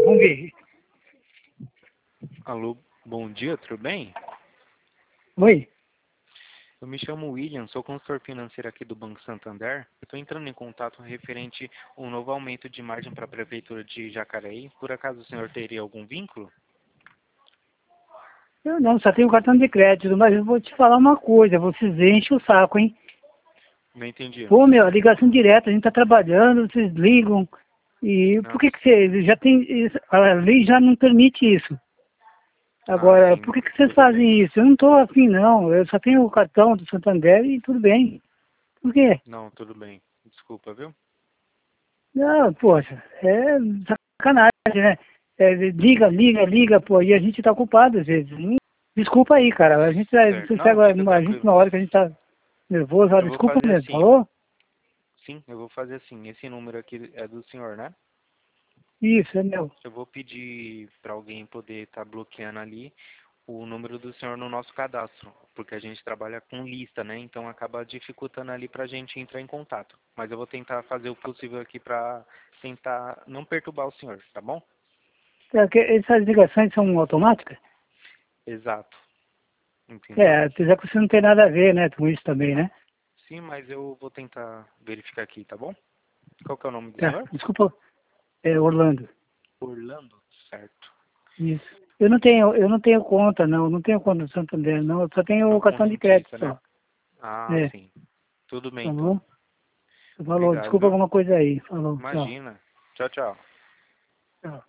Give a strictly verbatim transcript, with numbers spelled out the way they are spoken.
vamos ver. Alô, bom dia, tudo bem? Oi? Eu me chamo William, sou consultor financeiro aqui do Banco Santander. Estou entrando em contato referente a um novo aumento de margem para a Prefeitura de Jacareí. Por acaso o senhor teria algum vínculo? Eu não, só tenho cartão de crédito, mas eu vou te falar uma coisa, vocês enchem o saco, hein? Não entendi. Pô, meu, ligação direta, a gente tá trabalhando, vocês ligam. E Não. por que que você já tem, isso- a lei já não permite isso? Ah, Agora, sim, por que que vocês tudo fazem bem. isso? Eu não tô afim, não, eu só tenho o cartão do Santander e tudo bem. Por quê? Não, tudo bem. Desculpa, viu? Não, poxa, é sacanagem, né? É, liga, liga, liga, pô, e a gente tá ocupado às vezes. Hum, Desculpa aí, cara, a gente, é, Certo. você Não, pega fica a gente na tranquilo. hora que a gente tá nervoso, ó, Eu vou desculpa fazer mesmo, assim. falou? Sim, eu vou fazer assim. Esse número aqui é do senhor, né? Isso, é meu. Eu vou pedir para alguém poder estar bloqueando ali o número do senhor no nosso cadastro, porque a gente trabalha com lista, né? Então acaba dificultando ali para a gente entrar em contato. Mas eu vou tentar fazer o possível aqui para tentar não perturbar o senhor, tá bom? É que essas ligações são automáticas? Exato. Entendeu? É, apesar que você não tem nada a ver, né, com isso também, né? Sim, mas eu vou tentar verificar aqui, tá bom? Qual que é o nome do Tá, senhor? desculpa, é Orlando. Orlando, certo. Isso. Eu não tenho, eu não tenho conta, não, não tenho conta do Santander, não, eu só tenho Uma o cartão de crédito correntista, né? só. Ah, É, sim. Tudo bem, tá então. bom? Falou, Obrigado, desculpa viu? alguma coisa aí. Falou, tchau. Imagina. Tchau, tchau. Tchau.